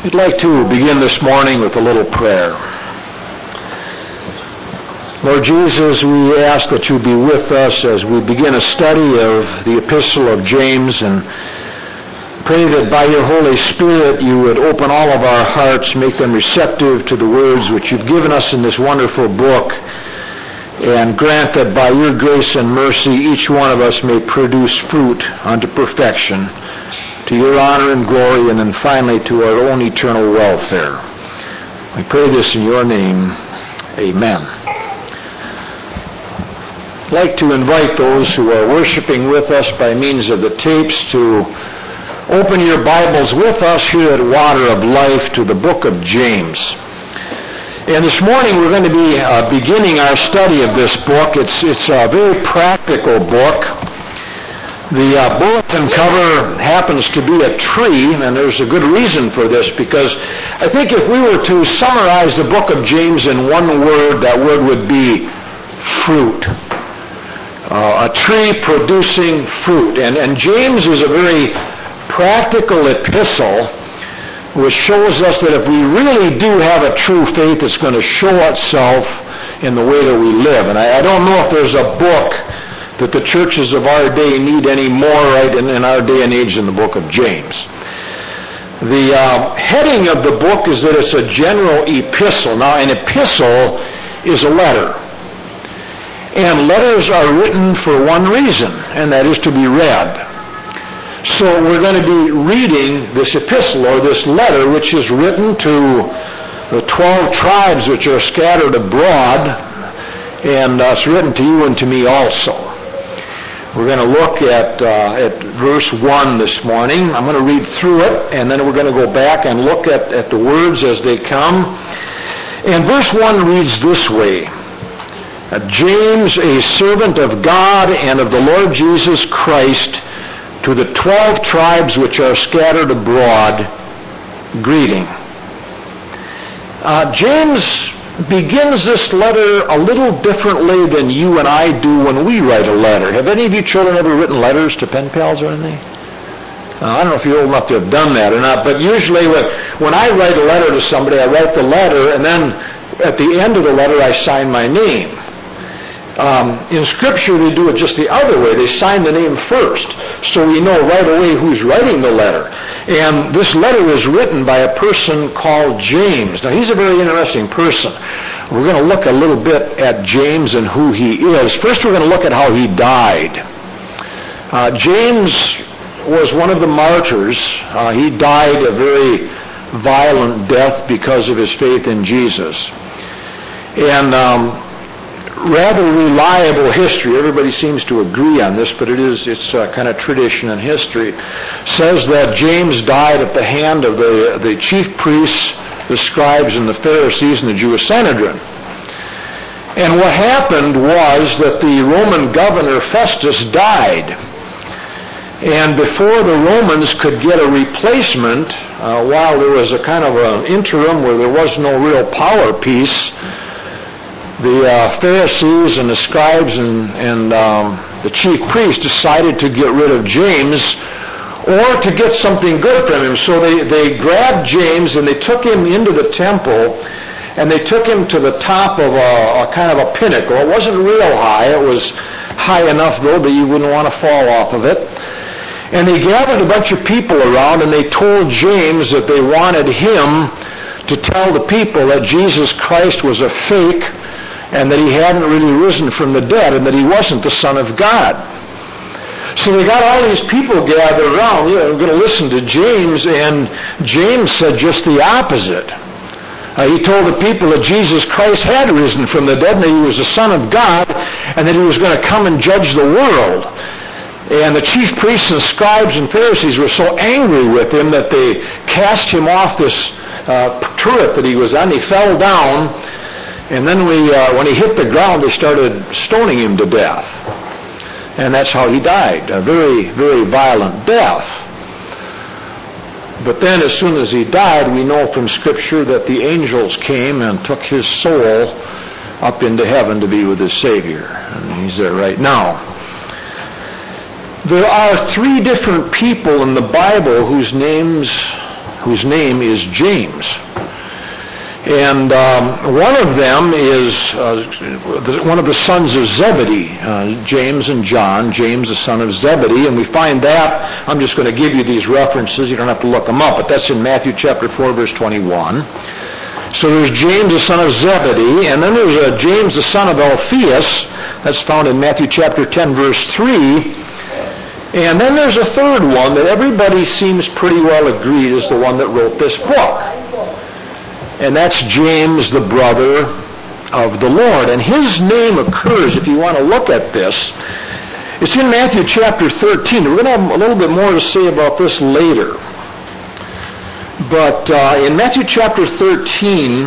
I'd like to begin this morning with a little prayer. Lord Jesus, we ask that you be with us as we begin a study of the Epistle of James, and pray that by your Holy Spirit you would open all of our hearts, make them receptive to the words which you've given us in this wonderful book, and grant that by your grace and mercy each one of us may produce fruit unto perfection, to your honor and glory, and then finally to our own eternal welfare. We pray this in your name. Amen. I'd like to invite those who are worshiping with us by means of the tapes to open your Bibles with us here at Water of Life to the book of James. And this morning we're going to be beginning our study of this book. It's a very practical book. The bulletin cover happens to be a tree, and there's a good reason for this, because I think if we were to summarize the book of James in one word, that word would be fruit. A tree producing fruit. And James is a very practical epistle which shows us that if we really do have a true faith, it's going to show itself in the way that we live. And I don't know if there's a book that the churches of our day need any more right in our day and age than the book of James. The heading of the book is that it's a general epistle. Now, an epistle is a letter. And letters are written for one reason, and that is to be read. So we're going to be reading this epistle, or this letter, which is written to the 12 tribes which are scattered abroad, and it's written to you and to me also. We're going to look at verse 1 this morning. I'm going to read through it, and then we're going to go back and look at the words as they come. And verse 1 reads this way: James, a servant of God and of the Lord Jesus Christ, to the 12 tribes which are scattered abroad, greeting. James begins this letter a little differently than you and I do when we write a letter. Have any of you children ever written letters to pen pals or anything? I don't know if you're old enough to have done that or not, but usually when I write a letter to somebody, I write the letter, and then at the end of the letter I sign my name. In Scripture, they do it just the other way. They sign the name first, so we know right away who's writing the letter. And this letter is written by a person called James. Now, he's a very interesting person. We're going to look a little bit at James and who he is. First, we're going to look at how he died. James was one of the martyrs. He died a very violent death because of his faith in Jesus. And rather reliable history, everybody seems to agree on this, but it's kind of tradition and history, says that James died at the hand of the chief priests, the scribes, and the Pharisees in the Jewish Sanhedrin. And what happened was that the Roman governor Festus died. And before the Romans could get a replacement, while there was a kind of an interim where there was no real power piece, the Pharisees and the scribes and the chief priests decided to get rid of James or to get something good from him. So they grabbed James and they took him into the temple, and they took him to the top of a kind of a pinnacle. It wasn't real high. It was high enough, though, that you wouldn't want to fall off of it. And they gathered a bunch of people around, and they told James that they wanted him to tell the people that Jesus Christ was a fake, and that he hadn't really risen from the dead, and that he wasn't the Son of God. So they got all these people gathered around, we're going to listen to James, and James said just the opposite. He told the people that Jesus Christ had risen from the dead, and that he was the Son of God, and that he was going to come and judge the world. And the chief priests and scribes and Pharisees were so angry with him that they cast him off this turret that he was on. He fell down. And then when he hit the ground, they started stoning him to death. And that's how he died, a very, very violent death. But then as soon as he died, we know from Scripture that the angels came and took his soul up into heaven to be with his Savior. And he's there right now. There are 3 different people in the Bible whose names whose name is James. And one of them is one of the sons of Zebedee, James and John, James the son of Zebedee, and we find that, I'm just going to give you these references, you don't have to look them up, but that's in Matthew chapter 4, verse 21. So there's James the son of Zebedee, and then there's James the son of Alphaeus, that's found in Matthew chapter 10, verse 3. And then there's a third one that everybody seems pretty well agreed is the one that wrote this book. And that's James, the brother of the Lord. And his name occurs, if you want to look at this, it's in Matthew chapter 13. We're going to have a little bit more to say about this later. But in Matthew chapter 13,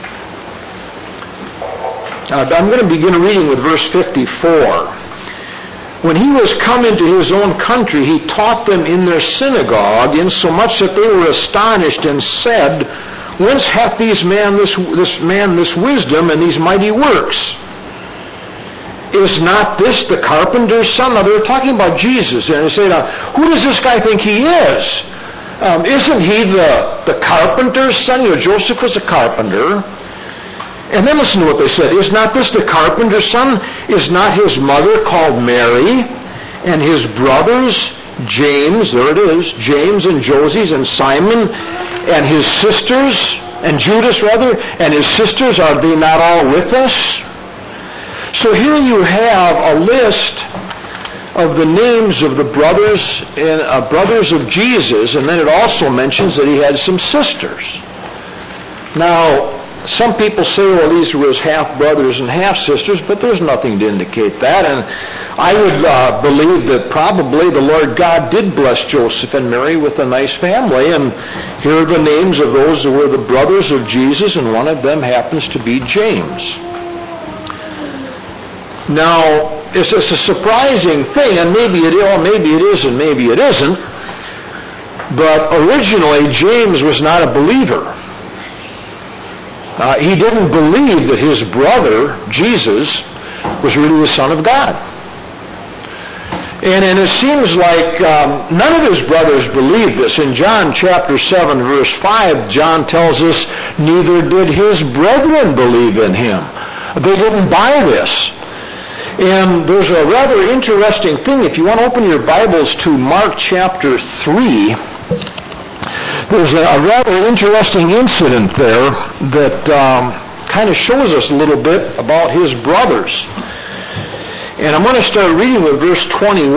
I'm going to begin reading with verse 54. When he was come into his own country, he taught them in their synagogue, insomuch that they were astonished and said, Whence hath this man this wisdom and these mighty works? Is not this the carpenter's son? Now, they were talking about Jesus, and they say, now, who does this guy think he is? Isn't he the carpenter's son? You know, Joseph was a carpenter. And then listen to what they said. Is not this the carpenter's son? Is not his mother called Mary? And his brothers, James, there it is, James and Joses and Simon, and his sisters, and Judas rather, and his sisters, are they not all with us? So here you have a list of the names of the brothers of Jesus, and then it also mentions that he had some sisters. Now, some people say, well, these were his half-brothers and half-sisters, but there's nothing to indicate that. And I would believe that probably the Lord God did bless Joseph and Mary with a nice family. And here are the names of those who were the brothers of Jesus, and one of them happens to be James. Now, it's a surprising thing, and maybe it is, and maybe it isn't. But originally, James was not a believer. He didn't believe that his brother, Jesus, was really the Son of God. And it seems like none of his brothers believed this. In John chapter 7, verse 5, John tells us, neither did his brethren believe in him. They didn't buy this. And there's a rather interesting thing. If you want to open your Bibles to Mark chapter 3, there's a rather interesting incident there that kind of shows us a little bit about his brothers. And I'm going to start reading with verse 21.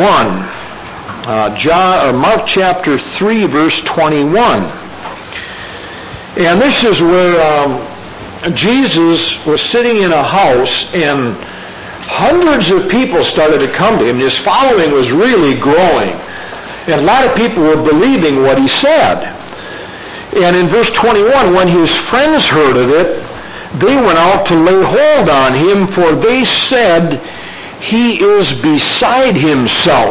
Mark chapter 3, verse 21. And this is where Jesus was sitting in a house, and hundreds of people started to come to him. His following was really growing. And a lot of people were believing what he said. And in verse 21, when his friends heard of it, they went out to lay hold on him, for they said, he is beside himself.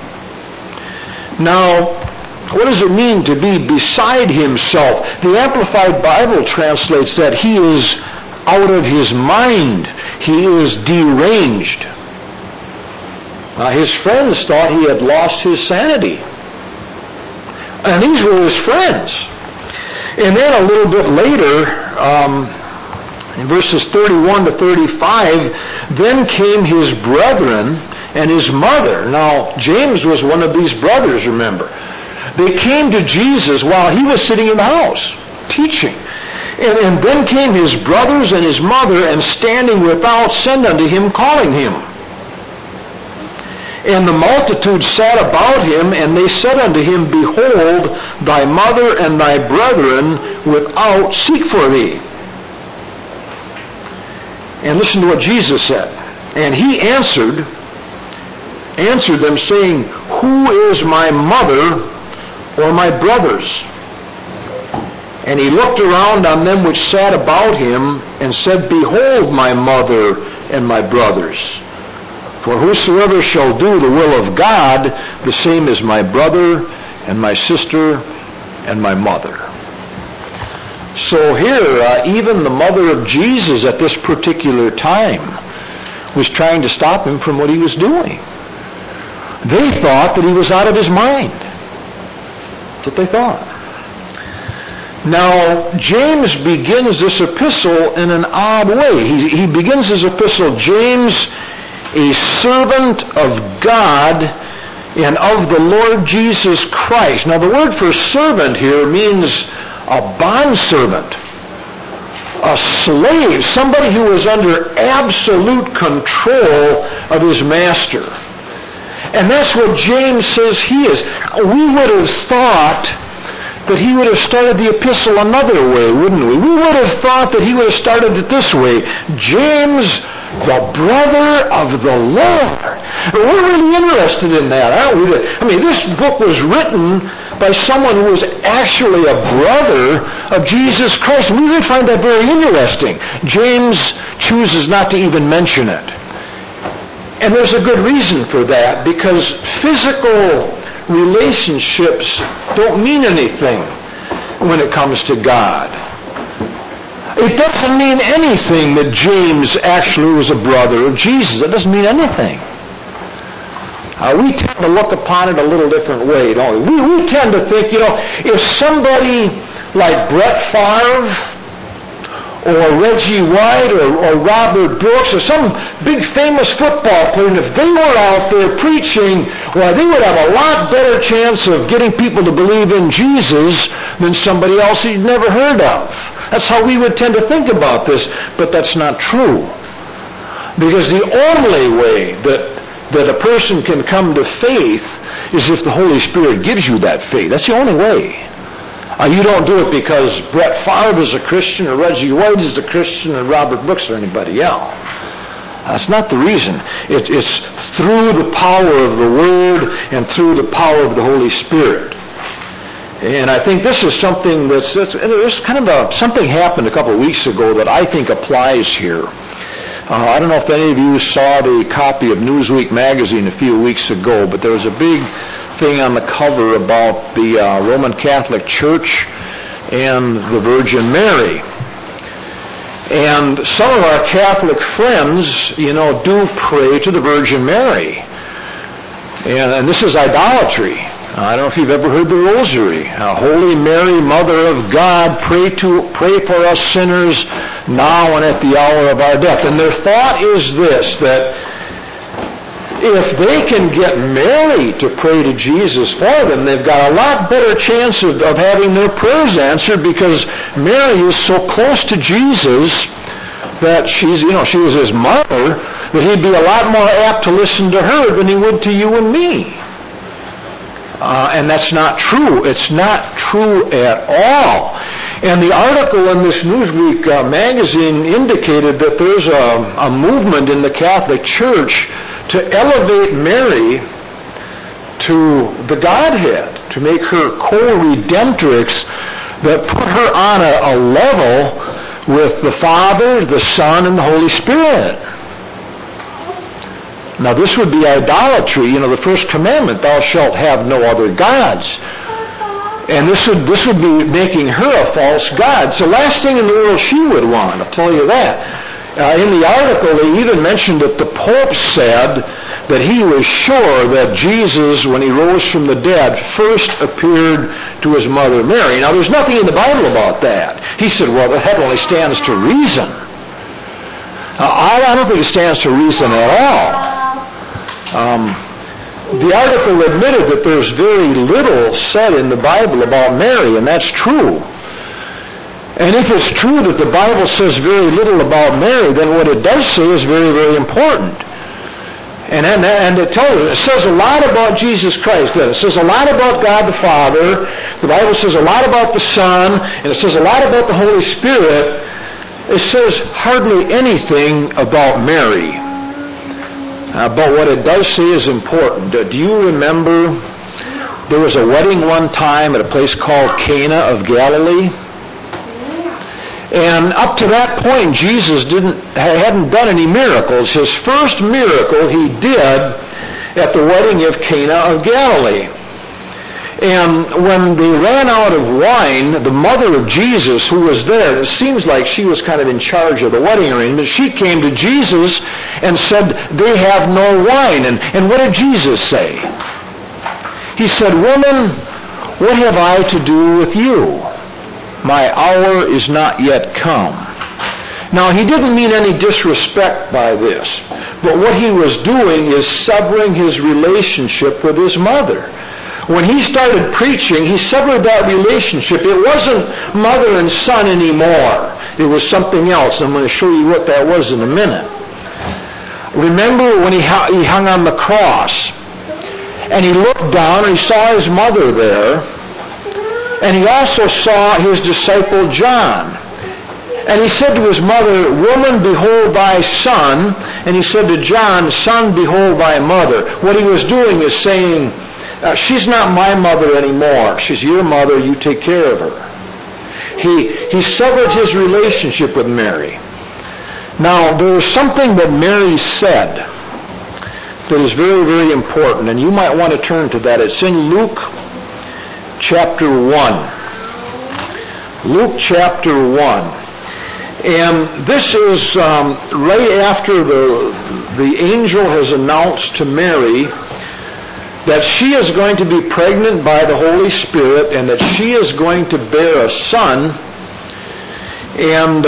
Now, what does it mean to be beside himself? The Amplified Bible translates that he is out of his mind. He is deranged. His friends thought he had lost his sanity. And these were his friends. And then a little bit later, in verses 31 to 35, then came his brethren and his mother. Now, James was one of these brothers, remember. They came to Jesus while he was sitting in the house, teaching. And then came his brothers and his mother, and standing without, sent unto him, calling him. And the multitude sat about him, and they said unto him, Behold, thy mother and thy brethren without seek for thee. And listen to what Jesus said. And he answered them, saying, Who is my mother or my brothers? And he looked around on them which sat about him, and said, Behold my mother and my brothers. For whosoever shall do the will of God, the same is my brother and my sister and my mother. So here, even the mother of Jesus at this particular time was trying to stop him from what he was doing. They thought that he was out of his mind. That's what they thought. Now, James begins this epistle in an odd way. He begins his epistle, James, a servant of God and of the Lord Jesus Christ. Now, the word for servant here means a bondservant, a slave, somebody who was under absolute control of his master. And that's what James says he is. We would have thought that he would have started the epistle another way, wouldn't we? We would have thought that he would have started it this way. James, the brother of the Lord. We're really interested in that, aren't we? I mean, this book was written by someone who was actually a brother of Jesus Christ. We would find that very interesting. James chooses not to even mention it. And there's a good reason for that, because physical relationships don't mean anything when it comes to God. It doesn't mean anything that James actually was a brother of Jesus. It doesn't mean anything. We tend to look upon it a little different way, don't we? We tend to think, if somebody like Brett Favre or Reggie White or Robert Brooks or some big famous football player, and if they were out there preaching, well, they would have a lot better chance of getting people to believe in Jesus than somebody else you'd never heard of. That's how we would tend to think about this, but that's not true. Because the only way that a person can come to faith is if the Holy Spirit gives you that faith. That's the only way. You don't do it because Brett Favre is a Christian or Reggie White is a Christian or Robert Brooks or anybody else. That's not the reason. It's through the power of the Word and through the power of the Holy Spirit. And I think this is something there's kind of something happened a couple of weeks ago that I think applies here. I don't know if any of you saw the copy of Newsweek magazine a few weeks ago, but there was a big thing on the cover about the Roman Catholic Church and the Virgin Mary. And some of our Catholic friends, do pray to the Virgin Mary. And this is idolatry. I don't know if you've ever heard the Rosary. Holy Mary, Mother of God, pray for us sinners now and at the hour of our death. And their thought is this, that if they can get Mary to pray to Jesus for them, they've got a lot better chance of having their prayers answered, because Mary is so close to Jesus that she was his mother, that he'd be a lot more apt to listen to her than he would to you and me. And that's not true. It's not true at all. And the article in this Newsweek magazine indicated that there's a movement in the Catholic Church to elevate Mary to the Godhead, to make her co-redemptrix, that put her on a level with the Father, the Son, and the Holy Spirit. Now this would be idolatry, the first commandment, thou shalt have no other gods. And this would be making her a false god. It's the last thing in the world she would want, I'll tell you that. In the article, they even mentioned that the Pope said that he was sure that Jesus, when he rose from the dead, first appeared to his mother Mary. Now, there's nothing in the Bible about that. He said, well, that only stands to reason. I don't think it stands to reason at all. The article admitted that there's very little said in the Bible about Mary, and that's true. And if it's true that the Bible says very little about Mary, then what it does say is very, very important. And it says a lot about Jesus Christ. It says a lot about God the Father. The Bible says a lot about the Son, and it says a lot about the Holy Spirit. It says hardly anything about Mary. But what it does say is important. Do you remember there was a wedding one time at a place called Cana of Galilee? And up to that point, Jesus hadn't done any miracles. His first miracle he did at the wedding of Cana of Galilee. And when they ran out of wine, the mother of Jesus, who was there, it seems like she was kind of in charge of the wedding arrangement, she came to Jesus and said, they have no wine. And what did Jesus say? He said, woman, what have I to do with you? my hour is not yet come. Now, he didn't mean any disrespect by this, but what he was doing is severing his relationship with his mother. When he started preaching, he severed that relationship. It wasn't mother and son anymore. It was something else. I'm going to show you what that was in a minute. Remember when he hung on the cross, and he looked down and he saw his mother there, and he also saw his disciple John. And he said to his mother, "Woman, behold thy son." And he said to John, "Son, behold thy mother." What he was doing is saying, she's not my mother anymore. She's your mother. You take care of her. He severed his relationship with Mary. Now, there is something that Mary said that is very, very important, and you might want to turn to that. It's in Luke chapter 1. Luke chapter 1. And this is right after the angel has announced to Mary that she is going to be pregnant by the Holy Spirit and that she is going to bear a son. And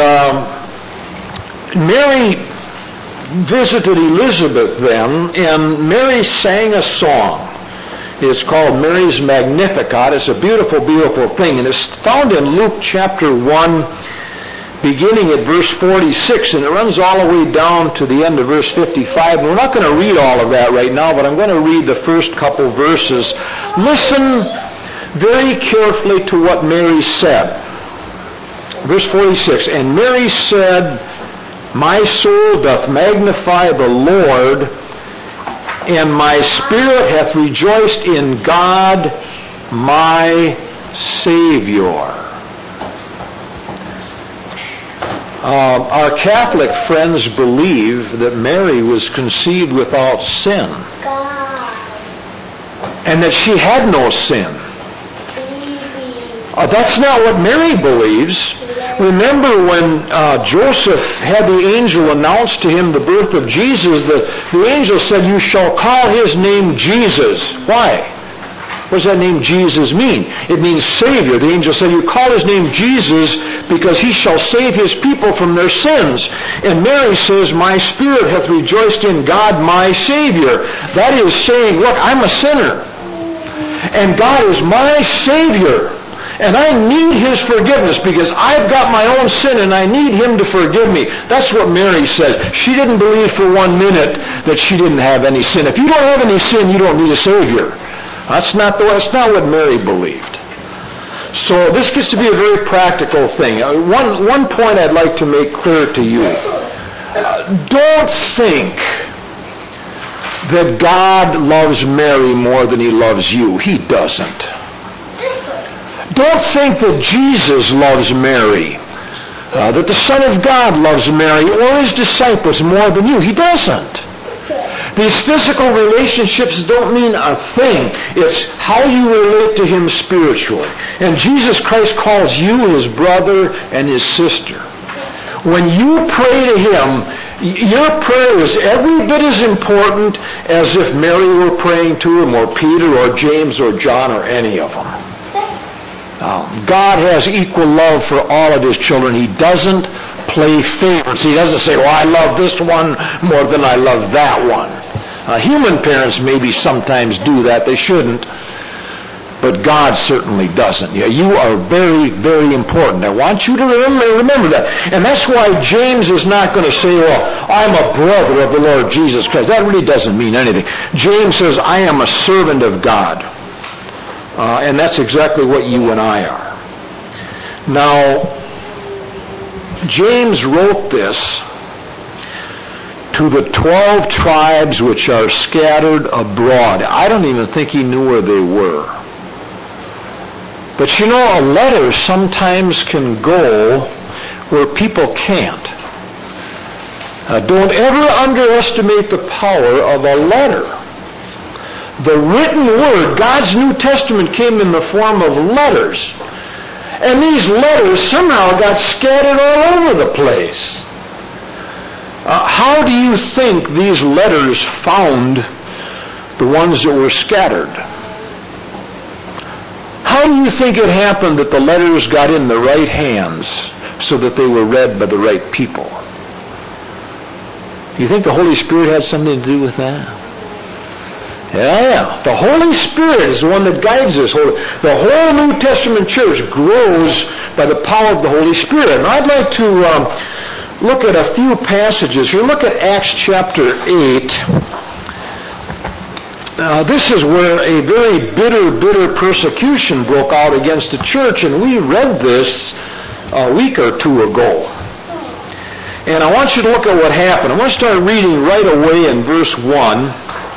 Mary visited Elizabeth then, and Mary sang a song. It's called Mary's Magnificat. It's a beautiful, beautiful thing. And it's found in Luke chapter 1, beginning at verse 46, and it runs all the way down to the end of verse 55. And we're not going to read all of that right now, but I'm going to read the first couple verses. Listen very carefully to what Mary said. Verse 46, "And Mary said, My soul doth magnify the Lord, and my spirit hath rejoiced in God my Savior." Our Catholic friends believe that Mary was conceived without sin, and that she had no sin. That's not what Mary believes. Remember when Joseph had the angel announce to him the birth of Jesus, the angel said, "You shall call his name Jesus." Why? What does that name Jesus mean? It means Savior. The angel said, "You call his name Jesus because he shall save his people from their sins." And Mary says, "My spirit hath rejoiced in God my Savior." That is saying, look, I'm a sinner, and God is my Savior. And I need his forgiveness because I've got my own sin and I need him to forgive me. That's what Mary said. She didn't believe for 1 minute that she didn't have any sin. If you don't have any sin, you don't need a Savior. That's not what Mary believed. So this gets to be a very practical thing. One point I'd like to make clear to you. Don't think that God loves Mary more than he loves you. He doesn't. Don't think that Jesus loves Mary, that the Son of God loves Mary or his disciples more than you. He doesn't. These physical relationships don't mean a thing. It's how you relate to him spiritually. And Jesus Christ calls you his brother and his sister. When you pray to him, your prayer is every bit as important as if Mary were praying to him, or Peter, or James, or John, or any of them. God has equal love for all of his children. He doesn't play favorites. He doesn't say, "Well, I love this one more than I love that one." Human parents maybe sometimes do that. They shouldn't. But God certainly doesn't. Yeah, you are very, very important. I want you to remember that. And that's why James is not going to say, "Well, I'm a brother of the Lord Jesus Christ." That really doesn't mean anything. James says, "I am a servant of God." And that's exactly what you and I are. Now, James wrote this to the 12 tribes which are scattered abroad. I don't even think he knew where they were. But you know, a letter sometimes can go where people can't. Don't ever underestimate the power of a letter. The written word, God's New Testament, came in the form of letters. And these letters somehow got scattered all over the place. How do you think these letters found the ones that were scattered? How how do you think it happened that the letters got in the right hands so that they were read by the right people? You think the Holy Spirit had something to do with that? Yeah. The Holy Spirit is the one that guides us. The whole New Testament church grows by the power of the Holy Spirit. And I'd like to look at a few passages here. Look at Acts chapter 8. This is where a very bitter persecution broke out against the church, and we read this a week or two ago. And I want you to look at what happened. I want to start reading right away in verse 1.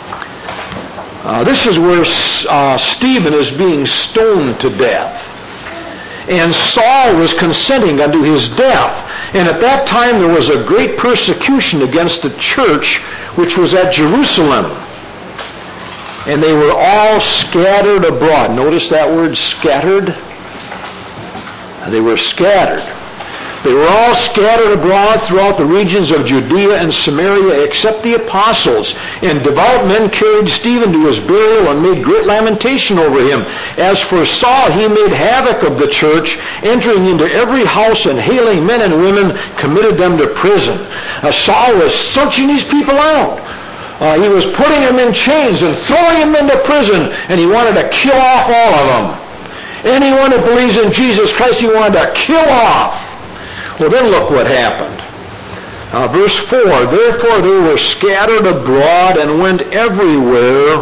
This is where Stephen is being stoned to death. And Saul was consenting unto his death. And at that time there was a great persecution against the church which was at Jerusalem. And they were all scattered abroad. Notice that word, scattered? They were scattered. They were all scattered abroad throughout the regions of Judea and Samaria except the apostles. And devout men carried Stephen to his burial and made great lamentation over him. As for Saul, he made havoc of the church, entering into every house and hailing men and women, committed them to prison. Saul was searching these people out. He was putting them in chains and throwing them into prison, and he wanted to kill off all of them. Anyone who believes in Jesus Christ, he wanted to kill off. Well, then look what happened. Verse 4, therefore they were scattered abroad and went everywhere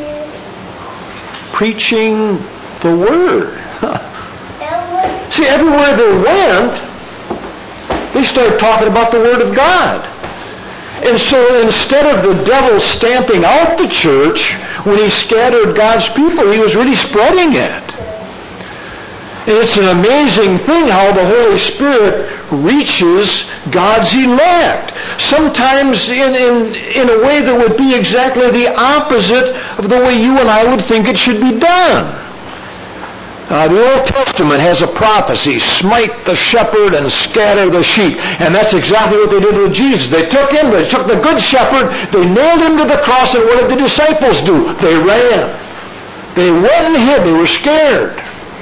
preaching the word. See, everywhere they went, they started talking about the word of God. And so instead of the devil stamping out the church, when he scattered God's people, he was really spreading it. It's an amazing thing how the Holy Spirit reaches God's elect. Sometimes in a way that would be exactly the opposite of the way you and I would think it should be done. The Old Testament has a prophecy, smite the shepherd and scatter the sheep. And that's exactly what they did with Jesus. They took the good shepherd, they nailed him to the cross, and what did the disciples do? They ran. They went and hid. They were scared.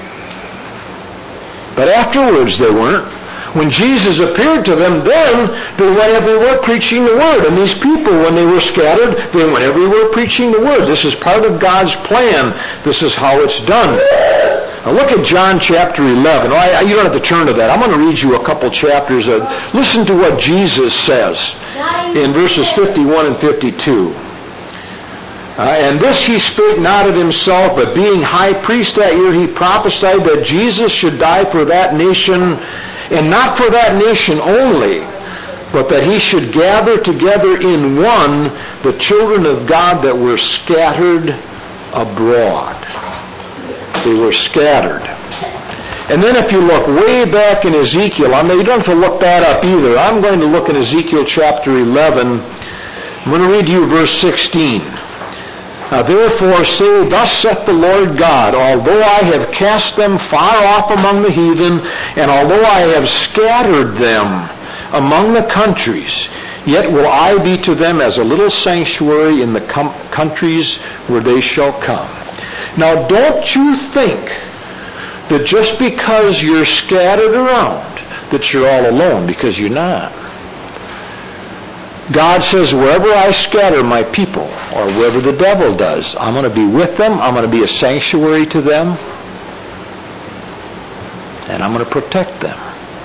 But afterwards they weren't. When Jesus appeared to them, then they went everywhere preaching the word. And these people, when they were scattered, they went everywhere preaching the word. This is part of God's plan. This is how it's done. Now look at John chapter 11. You don't have to turn to that. I'm going to read you a couple chapters. Listen to what Jesus says in verses 51 and 52. And this he spake not of himself, but being high priest that year, he prophesied that Jesus should die for that nation, and not for that nation only, but that he should gather together in one the children of God that were scattered abroad. They were scattered. And then if you look way back in Ezekiel, you don't have to look that up either. I'm going to look in Ezekiel chapter 11. I'm going to read you verse 16. Therefore say, thus saith the Lord God, although I have cast them far off among the heathen, and although I have scattered them among the countries, yet will I be to them as a little sanctuary in the countries where they shall come. Now don't you think that just because you're scattered around, that you're all alone, because you're not. God says, wherever I scatter my people, or wherever the devil does, I'm going to be with them, I'm going to be a sanctuary to them, and I'm going to protect them.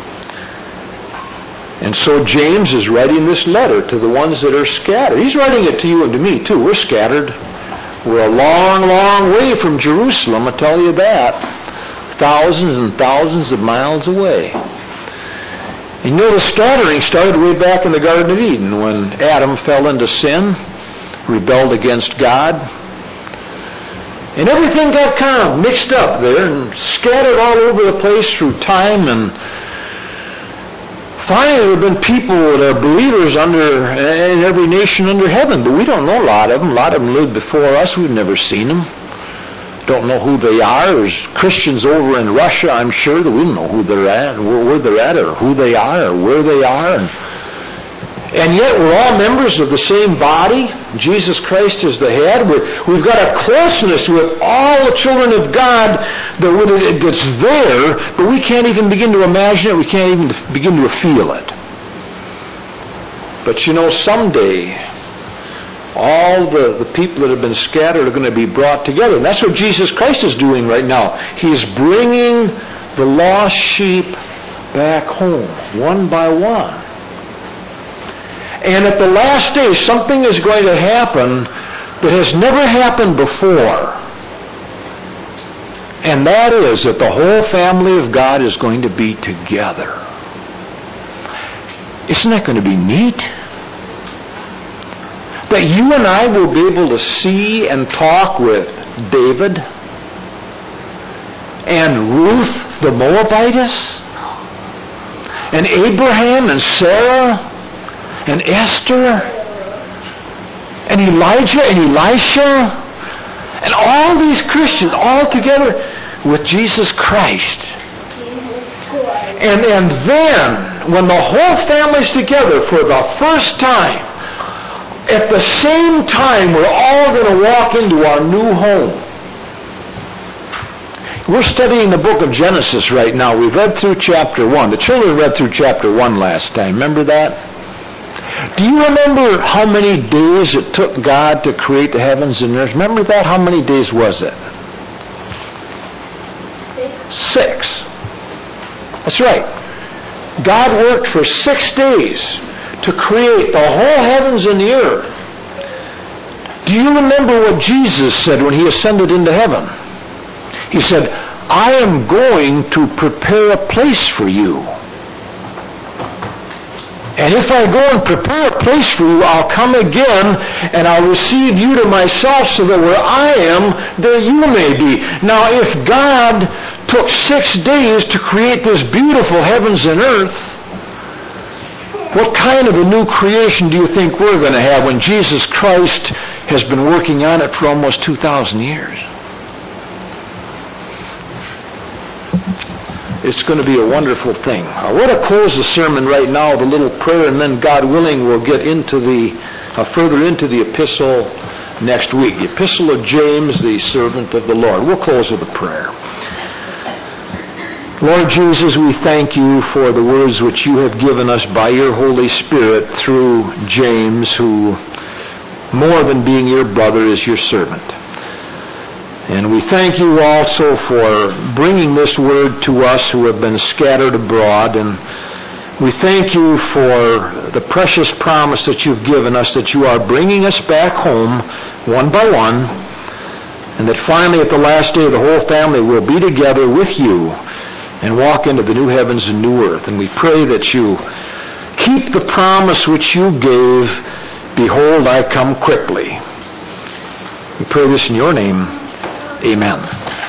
And so James is writing this letter to the ones that are scattered. He's writing it to you and to me, too. We're scattered. We're a long, long way from Jerusalem, I'll tell you that. Thousands and thousands of miles away. And you know, the scattering started way back in the Garden of Eden when Adam fell into sin, rebelled against God. And everything got kind of mixed up there and scattered all over the place through time. And finally there have been people that are believers in every nation under heaven, but we don't know a lot of them. A lot of them lived before us. We've never seen them. Don't know who they are. There's Christians over in Russia, I'm sure, that we don't know who they're at, and where they're at, or who they are, or where they are. And yet we're all members of the same body. Jesus Christ is the head. We've got a closeness with all the children of God that's there, but we can't even begin to imagine it. We can't even begin to feel it. But someday, all the people that have been scattered are going to be brought together. And that's what Jesus Christ is doing right now. He's bringing the lost sheep back home, one by one. And at the last day, something is going to happen that has never happened before. And that is that the whole family of God is going to be together. Isn't that going to be neat? That you and I will be able to see and talk with David and Ruth the Moabitess and Abraham and Sarah and Esther and Elijah and Elisha and all these Christians all together with Jesus Christ. And then when the whole family's together for the first time, at the same time, we're all going to walk into our new home. We're studying the book of Genesis right now. We've read through chapter 1. The children read through chapter 1 last time. Remember that? Do you remember how many days it took God to create the heavens and earth? Remember that? How many days was it? 6. That's right. God worked for 6 days to create the whole heavens and the earth. Do you remember what Jesus said when he ascended into heaven? He said, I am going to prepare a place for you. And if I go and prepare a place for you, I'll come again and I'll receive you to myself so that where I am, there you may be. Now, if God took 6 days to create this beautiful heavens and earth, what kind of a new creation do you think we're going to have when Jesus Christ has been working on it for almost 2,000 years? It's going to be a wonderful thing. I want to close the sermon right now with a little prayer, and then God willing we'll get into further into the epistle next week. The epistle of James, the servant of the Lord. We'll close with a prayer. Lord Jesus, we thank you for the words which you have given us by your Holy Spirit through James, who, more than being your brother, is your servant. And we thank you also for bringing this word to us who have been scattered abroad. And we thank you for the precious promise that you've given us, that you are bringing us back home one by one, and that finally at the last day the whole family will be together with you and walk into the new heavens and new earth. And we pray that you keep the promise which you gave, behold, I come quickly. We pray this in your name. Amen.